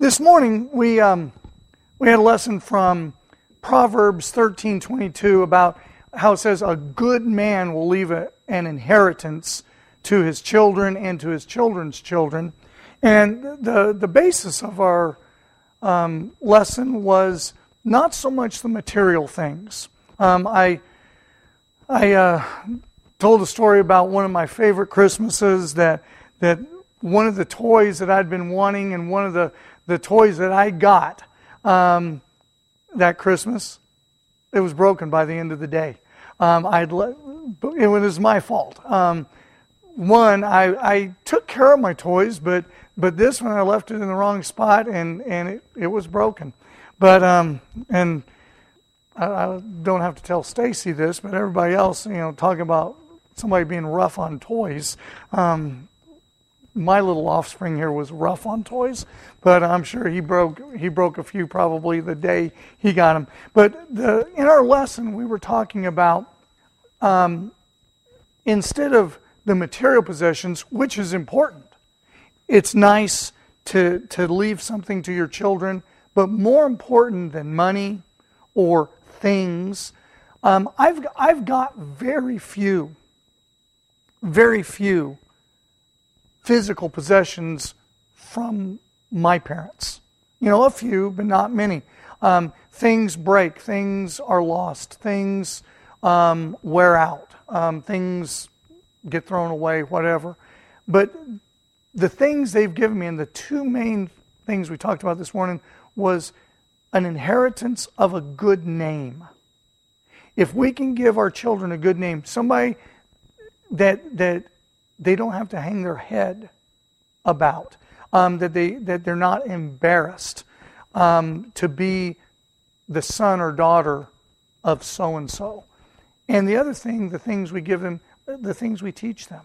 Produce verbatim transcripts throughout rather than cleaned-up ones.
This morning we um, we had a lesson from Proverbs thirteen twenty-two about how it says a good man will leave a, an inheritance to his children and to his children's children. And the the basis of our um, lesson was not so much the material things. Um, I I uh, told a story about one of my favorite Christmases, that that one of the toys that I'd been wanting and one of the, the toys that I got um, that Christmas, it was broken by the end of the day. Um, I'd let, it was my fault. Um, one, I, I took care of my toys, but but this one I left it in the wrong spot and, and it, it was broken. But um, and I, I don't have to tell Stacy this, but everybody else, you know, talking about somebody being rough on toys. Um, my little offspring here was rough on toys, but I'm sure he broke he broke a few probably the day he got them. But the, in our lesson, we were talking about um, instead of the material possessions, which is important, it's nice to to leave something to your children, but more important than money or things, um, I've I've got very few, very few. physical possessions from my parents. You know, a few, but not many. Um, things break, things are lost, things um, wear out, um, things get thrown away, whatever. But the things they've given me, and the two main things we talked about this morning, was an inheritance of a good name. If we can give our children a good name, somebody that that they don't have to hang their head about, um, that they that they're not embarrassed um, to be the son or daughter of so and so. And the other thing, the things we give them, the things we teach them,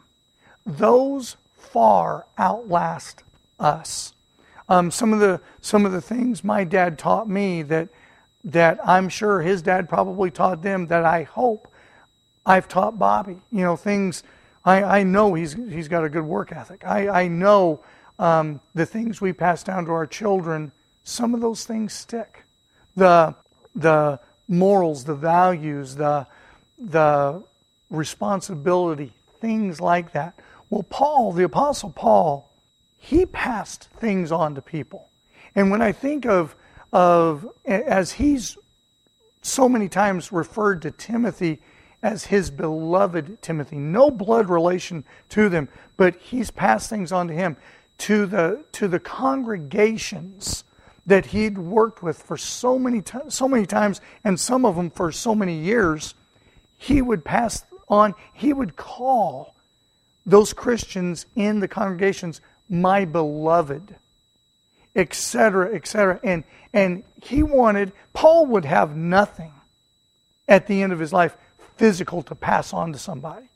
those far outlast us. Um, some of the some of the things my dad taught me that that I'm sure his dad probably taught them, that I hope I've taught Bobby. You know, things. I, I know he's he's got a good work ethic. I, I know um, the things we pass down to our children, some of those things stick. The the morals, the values, the the responsibility, things like that. Well, Paul, the Apostle Paul, he passed things on to people. And when I think of of as he's so many times referred to Timothy as his beloved Timothy. No blood relation to them, but he's passed things on to him. To the to the congregations that he'd worked with for so many to, so many times, and some of them for so many years, he would pass on, he would call those Christians in the congregations my beloved, et cetera, et cetera. And, and he wanted, Paul would have nothing at the end of his life physical to pass on to somebody.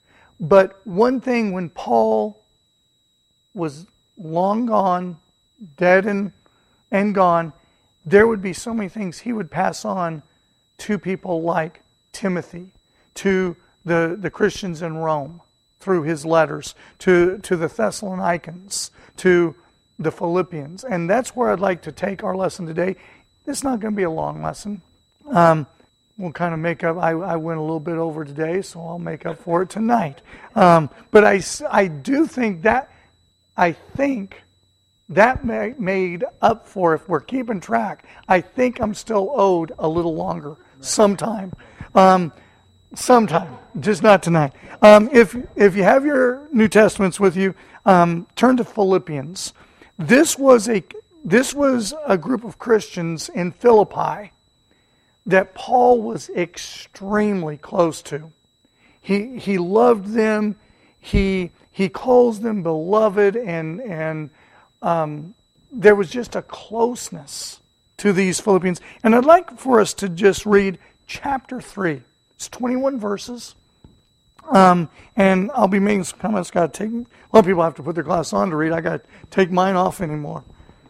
But one thing, when Paul was long gone, dead and, and gone, there would be so many things he would pass on to people like Timothy, to the, the Christians in Rome through his letters, to, to the Thessalonians, to the Philippians. And that's where I'd like to take our lesson today. It's not going to be a long lesson. Um, We'll kind of make up. I, I went a little bit over today, so I'll make up for it tonight. Um, but I, I do think that I think that may, made up for, if we're keeping track. I think I'm still owed a little longer, sometime, um, sometime, just not tonight. Um, if if you have your New Testaments with you, um, turn to Philippians. This was a this was a group of Christians in Philippi that Paul was extremely close to. He he loved them. He he calls them beloved, and and um, there was just a closeness to these Philippians. And I'd like for us to just read chapter three. It's twenty-one verses. Um, and I'll be making some comments. Got to take. A lot of people have to put their glasses on to read. I got to take mine off anymore.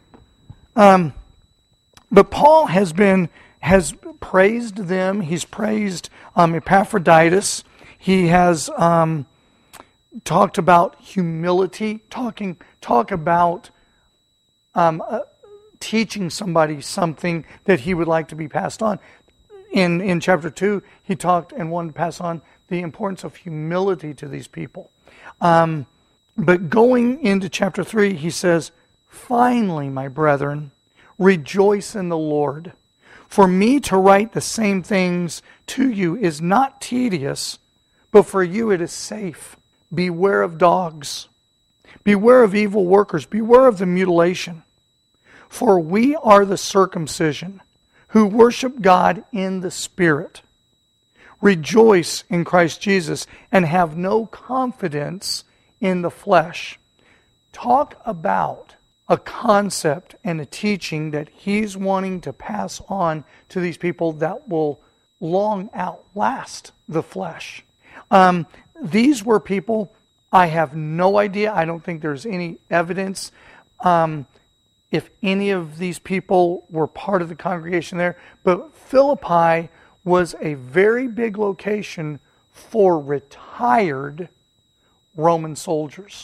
Um, but Paul has been. has praised them. He's praised um, Epaphroditus. He has um, talked about humility, talking talk about um, uh, teaching somebody something that he would like to be passed on. In, in chapter two, he talked and wanted to pass on the importance of humility to these people. Um, but going into chapter three, he says, "Finally, my brethren, rejoice in the Lord. For me to write the same things to you is not tedious, but for you it is safe. Beware of dogs. Beware of evil workers. Beware of the mutilation. For we are the circumcision, who worship God in the Spirit. Rejoice in Christ Jesus, and have no confidence in the flesh." Talk about a concept and a teaching that he's wanting to pass on to these people that will long outlast the flesh. Um, these were people, I have no idea, I don't think there's any evidence um, if any of these people were part of the congregation there, but Philippi was a very big location for retired Roman soldiers.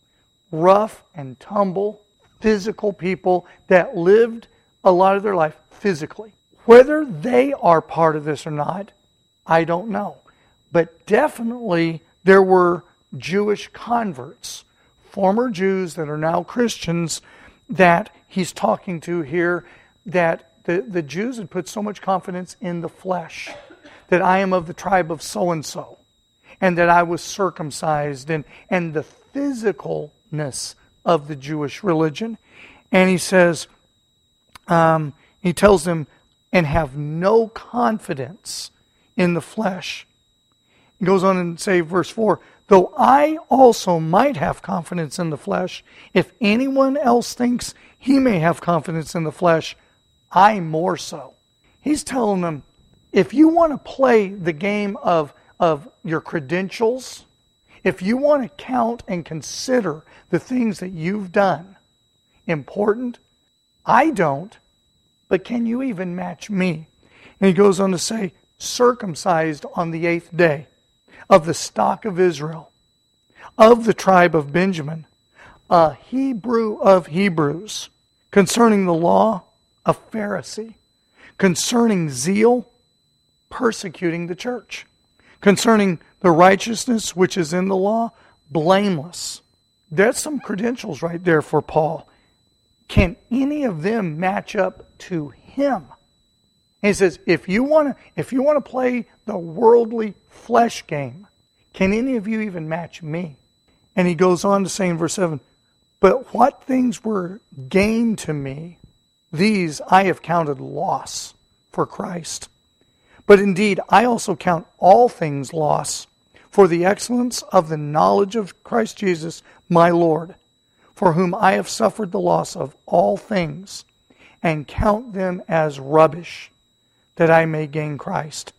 Rough and tumble, physical people that lived a lot of their life physically. Whether they are part of this or not, I don't know. But definitely there were Jewish converts, former Jews that are now Christians, that he's talking to here, that the, the Jews had put so much confidence in the flesh, that I am of the tribe of so-and-so, and that I was circumcised, and, and the physicalness of the Jewish religion. And he says, um, he tells them, and have no confidence in the flesh. He goes on and say, verse four, "Though I also might have confidence in the flesh, if anyone else thinks he may have confidence in the flesh, I more so." He's telling them, if you want to play the game of, of your credentials, if you want to count and consider the things that you've done important, I don't, but can you even match me? And he goes on to say, "Circumcised on the eighth day, of the stock of Israel, of the tribe of Benjamin, a Hebrew of Hebrews, concerning the law, a Pharisee, concerning zeal, persecuting the church, concerning the righteousness which is in the law, blameless." That's some credentials right there for Paul. Can any of them match up to him? And he says, if you want to, if you want to play the worldly flesh game, can any of you even match me? And he goes on to say in verse seven, "But what things were gain to me, these I have counted loss for Christ. But indeed, I also count all things loss for the excellence of the knowledge of Christ Jesus, my Lord, for whom I have suffered the loss of all things, and count them as rubbish, that I may gain Christ,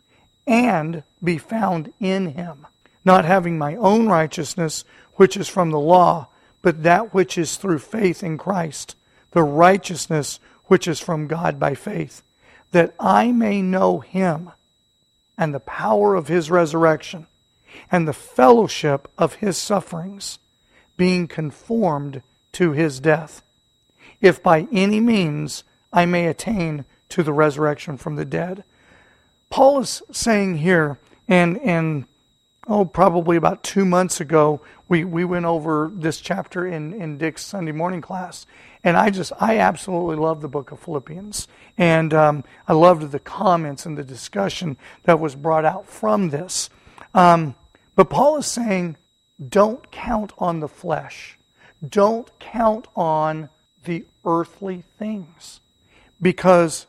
and be found in him, not having my own righteousness, which is from the law, but that which is through faith in Christ, the righteousness which is from God by faith, that I may know him, and the power of his resurrection, and the fellowship of his sufferings, being conformed to his death, if by any means I may attain to the resurrection from the dead." Paul is saying here, and, and oh, probably about two months ago, we, we went over this chapter in, in Dick's Sunday morning class. And I just, I absolutely love the book of Philippians. And um, I loved the comments and the discussion that was brought out from this. Um, but Paul is saying, don't count on the flesh. Don't count on the earthly things. Because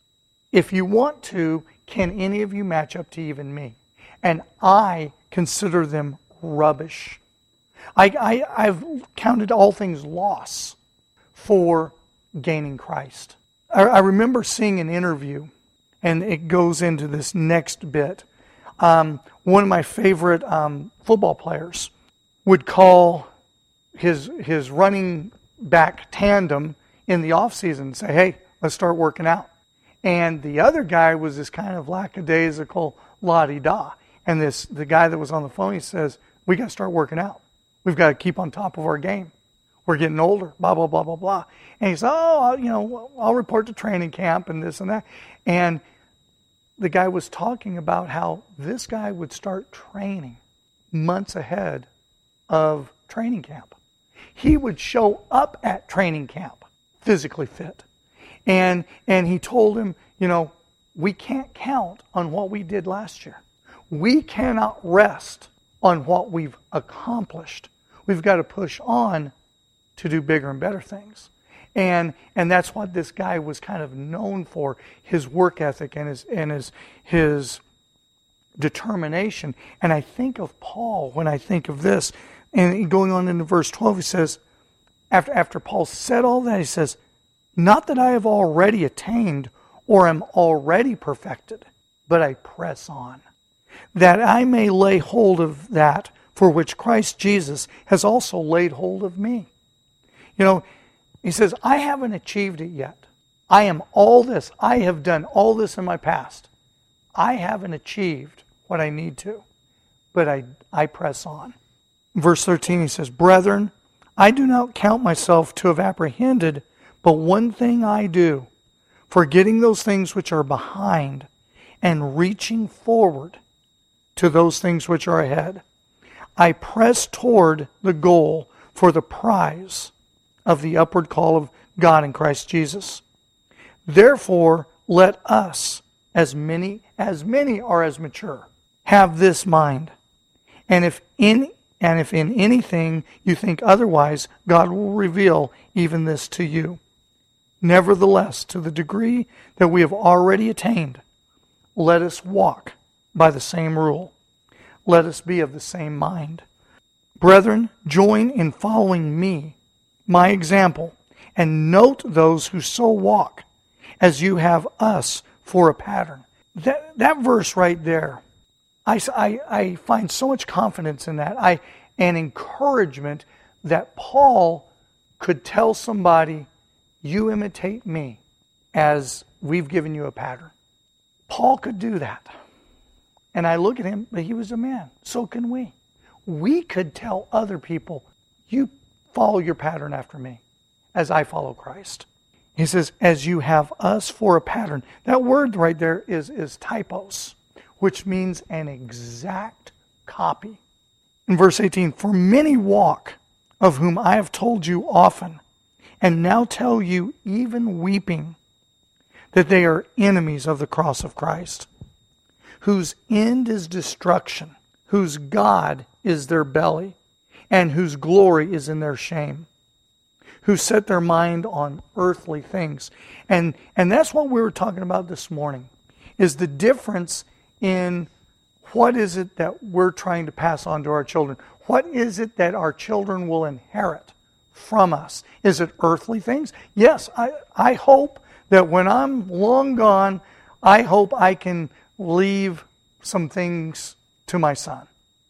if you want to, can any of you match up to even me? And I consider them rubbish. I, I, I've counted all things loss for gaining Christ. I, I remember seeing an interview, and it goes into this next bit. Um, one of my favorite um, football players would call his his running back tandem in the off season and say, "Hey, let's start working out." And the other guy was this kind of lackadaisical la-di-da. And this the guy that was on the phone, he says, "We got to start working out. We've got to keep on top of our game. We're getting older, blah, blah, blah, blah, blah. And he said, oh, I'll, you know, I'll report to training camp and this and that. And the guy was talking about how this guy would start training months ahead of training camp. He would show up at training camp physically fit. And and he told him, you know, we can't count on what we did last year. We cannot rest on what we've accomplished. We've got to push on to do bigger and better things. And and that's what this guy was kind of known for, his work ethic and his and his his determination. And I think of Paul when I think of this. And going on into verse twelve, he says, after after Paul said all that, he says, not that I have already attained or am already perfected, but I press on, that I may lay hold of that for which Christ Jesus has also laid hold of me. You know, he says, I haven't achieved it yet. I am all this. I have done all this in my past. I haven't achieved what I need to, but I, I press on. Verse thirteen, he says, brethren, I do not count myself to have apprehended, but one thing I do, forgetting those things which are behind and reaching forward to those things which are ahead. I press toward the goal for the prize of the upward call of God in Christ Jesus. Therefore, let us, as many as many are as mature, have this mind. And if in and if in anything you think otherwise, God will reveal even this to you. Nevertheless, to the degree that we have already attained, let us walk by the same rule. Let us be of the same mind. Brethren, join in following me, my example, and note those who so walk, as you have us for a pattern. That, that verse right there, I, I, I find so much confidence in that, I, and encouragement that Paul could tell somebody, you imitate me as we've given you a pattern. Paul could do that. And I look at him, but he was a man. So can we. We could tell other people, you follow your pattern after me as I follow Christ. He says, as you have us for a pattern. That word right there is, is typos, which means an exact copy. In verse eighteen, for many walk, of whom I have told you often, and now tell you even weeping, that they are enemies of the cross of Christ, whose end is destruction, whose God is their belly, and whose glory is in their shame, who set their mind on earthly things. And, and that's what we were talking about this morning, is the difference in what is it that we're trying to pass on to our children. What is it that our children will inherit from us? Is it earthly things? Yes, I, I hope that when I'm long gone, I hope I can leave some things to my son.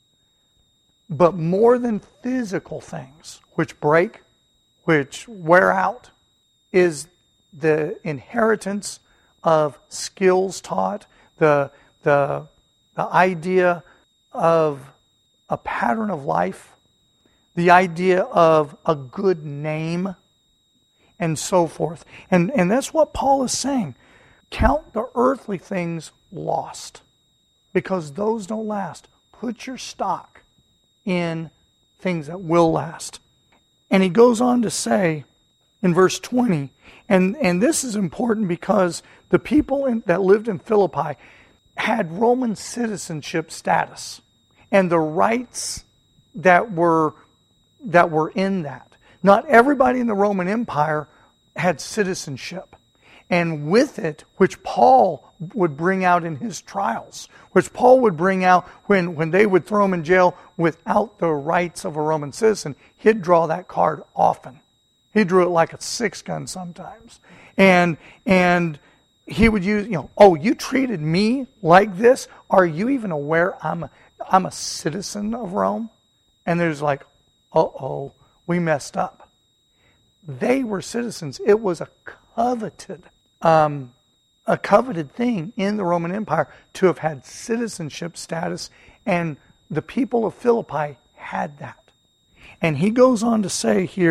But more than physical things, which break, which wear out, is the inheritance of skills taught, the, the, the idea of a pattern of life, the idea of a good name, and so forth. And, and that's what Paul is saying. Count the earthly things lost, because those don't last. Put your stock in things that will last. And he goes on to say in verse twenty, and, and this is important because the people in, that lived in Philippi had Roman citizenship status and the rights that were that were in that. Not everybody in the Roman Empire had citizenship. And with it, which Paul would bring out in his trials, which Paul would bring out when, when they would throw him in jail without the rights of a Roman citizen, he'd draw that card often. He drew it like a six gun sometimes. And and he would use, you know, oh, you treated me like this? Are you even aware I'm a, I'm a citizen of Rome? And there's like, uh-oh, we messed up. They were citizens. It was a coveted Um, a coveted thing in the Roman Empire to have had citizenship status, and the people of Philippi had that. And he goes on to say here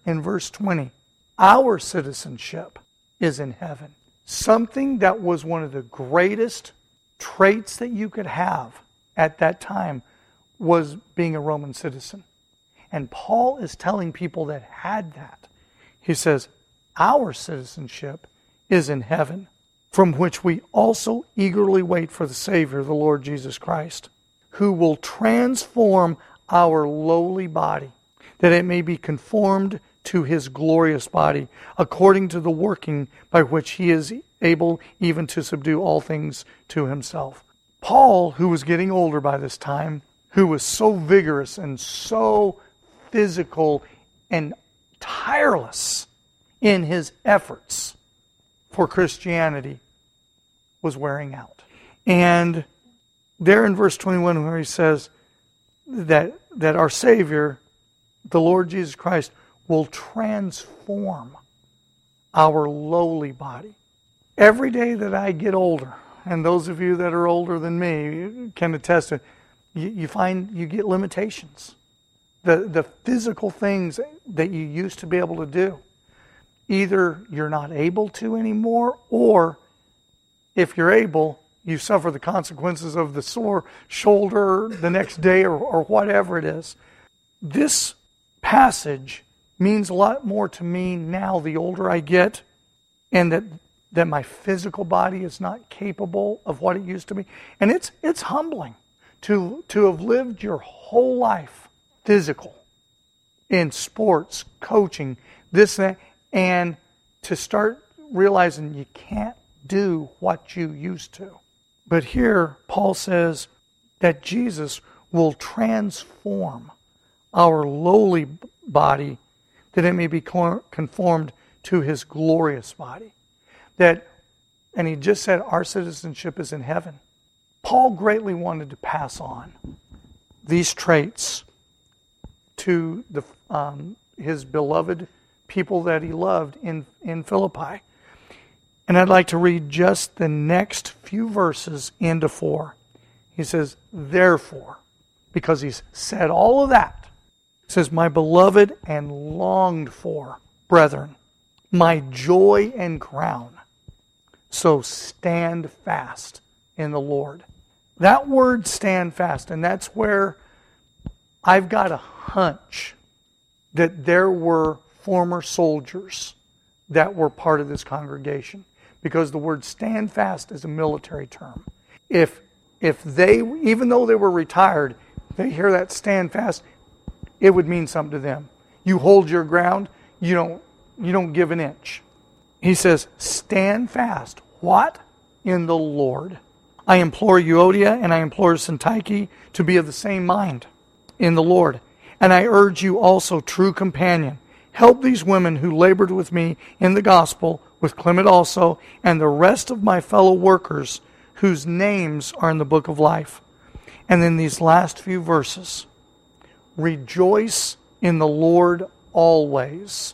in verse twenty, our citizenship is in heaven. Something that was one of the greatest traits that you could have at that time was being a Roman citizen. And Paul is telling people that had that. He says, our citizenship is in heaven, from which we also eagerly wait for the Savior, the Lord Jesus Christ, who will transform our lowly body, that it may be conformed to His glorious body, according to the working by which He is able even to subdue all things to Himself. Paul, who was getting older by this time, who was so vigorous and so physical and tireless in his efforts for Christianity, was wearing out. And there in verse twenty-one, where he says that, that our Savior, the Lord Jesus Christ, will transform our lowly body. Every day that I get older, and those of you that are older than me can attest to it, you, you find you get limitations. The, the physical things that you used to be able to do, either you're not able to anymore, or if you're able, you suffer the consequences of the sore shoulder the next day or, or whatever it is. This passage means a lot more to me now the older I get, and that that my physical body is not capable of what it used to be. And it's it's humbling to to have lived your whole life physical, in sports, coaching, this and that, and to start realizing you can't do what you used to. But here, Paul says that Jesus will transform our lowly body, that it may be conformed to His glorious body. That, and he just said our citizenship is in heaven. Paul greatly wanted to pass on these traits to the um, his beloved people that he loved in, in Philippi. And I'd like to read just the next few verses into four. He says, therefore, because he's said all of that, he says, my beloved and longed for brethren, my joy and crown, so stand fast in the Lord. That word stand fast, and that's where I've got a hunch that there were former soldiers that were part of this congregation, because the word stand fast is a military term. If if they, even though they were retired, they hear that stand fast, it would mean something to them. You hold your ground, you don't you don't give an inch. He says, stand fast. What? In the Lord. I implore Euodia and I implore Syntyche to be of the same mind in the Lord. And I urge you also, true companion, help these women who labored with me in the gospel, with Clement also, and the rest of my fellow workers whose names are in the book of life. And then these last few verses. Rejoice in the Lord always.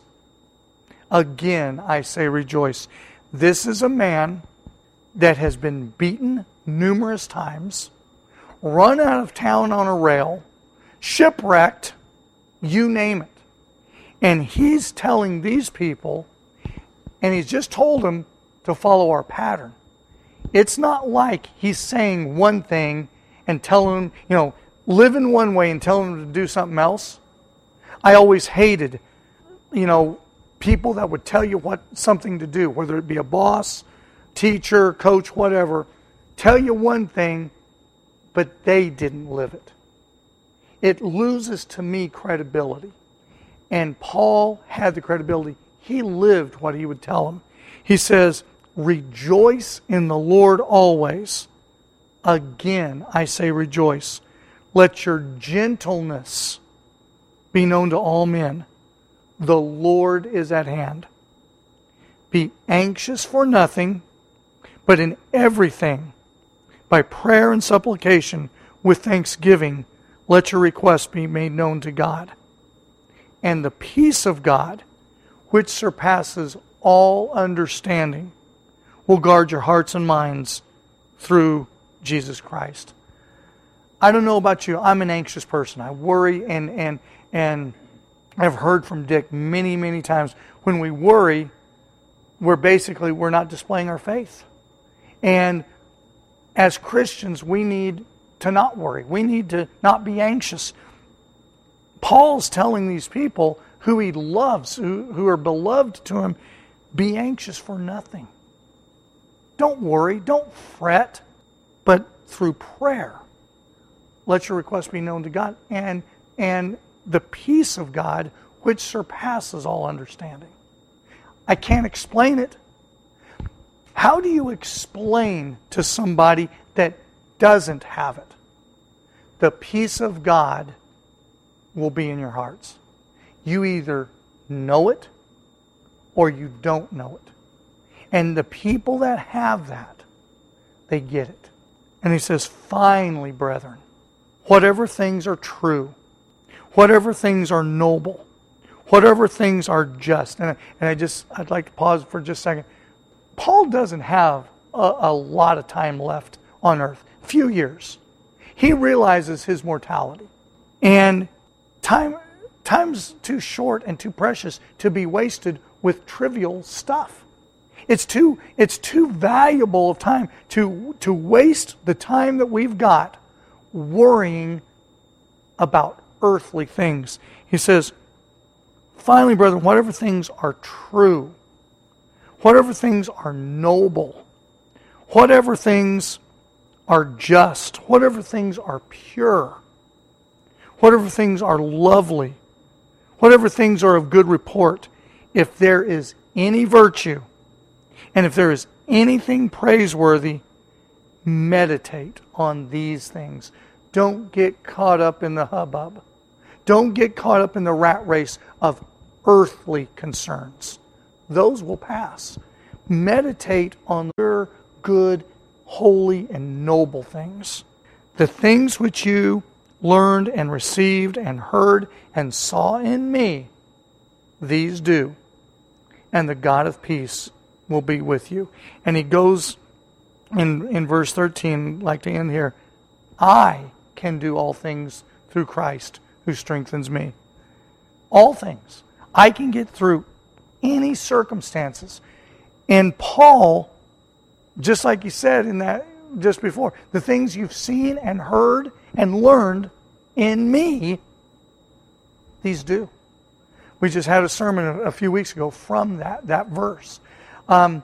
Again, I say rejoice. This is a man that has been beaten numerous times, run out of town on a rail, shipwrecked, you name it. And he's telling these people, and he's just told them to follow our pattern. It's not like he's saying one thing and telling them, you know, live in one way and telling them to do something else. I always hated, you know, people that would tell you what something to do, whether it be a boss, teacher, coach, whatever, tell you one thing, but they didn't live it. It loses to me credibility. And Paul had the credibility. He lived what he would tell them. He says, rejoice in the Lord always. Again, I say rejoice. Let your gentleness be known to all men. The Lord is at hand. Be anxious for nothing, but in everything, by prayer and supplication, with thanksgiving, let your requests be made known to God. And the peace of God, which surpasses all understanding, will guard your hearts and minds through Jesus Christ. I don't know about you. I'm an anxious person. I worry and and and I've heard from Dick many, many times, when we worry, we're basically, we're not displaying our faith. And as Christians, we need to not worry. We need to not be anxious. Paul's telling these people who he loves, who, who are beloved to him, be anxious for nothing. Don't worry, don't fret, but through prayer, let your requests be known to God, and, and the peace of God, which surpasses all understanding. I can't explain it. How do you explain to somebody that doesn't have it? The peace of God will be in your hearts. You either know it or you don't know it. And the people that have that, they get it. And he says, finally, brethren, whatever things are true, whatever things are noble, whatever things are just. And I, and I just, I'd like to pause for just a second. Paul doesn't have a, a lot of time left on earth. Few years. He realizes his mortality. And time, time's too short and too precious to be wasted with trivial stuff. It's too, it's too valuable of time to, to waste the time that we've got worrying about earthly things. He says, finally, brethren, whatever things are true, whatever things are noble, whatever things are just, whatever things are pure, whatever things are lovely, whatever things are of good report, if there is any virtue, and if there is anything praiseworthy, meditate on these things. Don't get caught up in the hubbub. Don't get caught up in the rat race of earthly concerns. Those will pass. Meditate on your good, holy, and noble things. The things which you learned and received and heard and saw in me, these do. And the God of peace will be with you. And he goes in, in verse thirteen, like to end here, I can do all things through Christ who strengthens me. All things. I can get through any circumstances. And Paul, just like he said in that just before, the things you've seen and heard and learned in me, these do. We just had a sermon a few weeks ago from that, that verse. Um,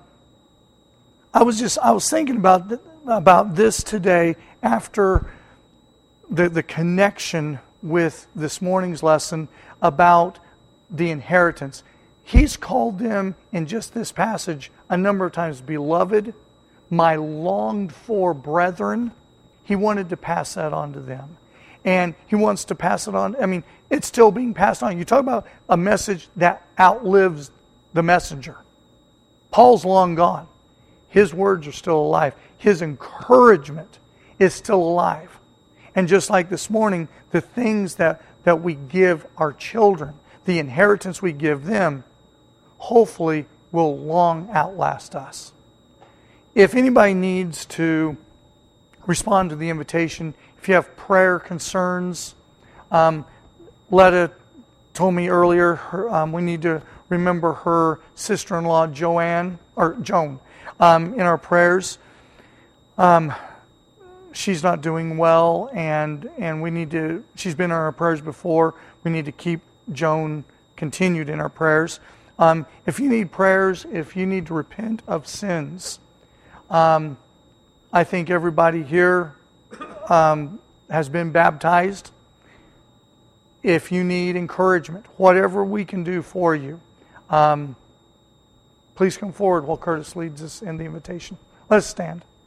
I was just I was thinking about th- about this today after the the connection with this morning's lesson about the inheritance. He's called them in just this passage a number of times, beloved, my longed for brethren. He wanted to pass that on to them. And he wants to pass it on. I mean, it's still being passed on. You talk about a message that outlives the messenger. Paul's long gone. His words are still alive. His encouragement is still alive. And just like this morning, the things that, that we give our children, the inheritance we give them, hopefully will long outlast us. If anybody needs to respond to the invitation, if you have prayer concerns, um, Letta told me earlier her, um, we need to remember her sister-in-law Joanne or Joan um, in our prayers. Um, she's not doing well, and and we need to. She's been in our prayers before. We need to keep Joan continued in our prayers. Um, if you need prayers, if you need to repent of sins, um, I think everybody here um, has been baptized. If you need encouragement, whatever we can do for you, um, please come forward while Curtis leads us in the invitation. Let us stand.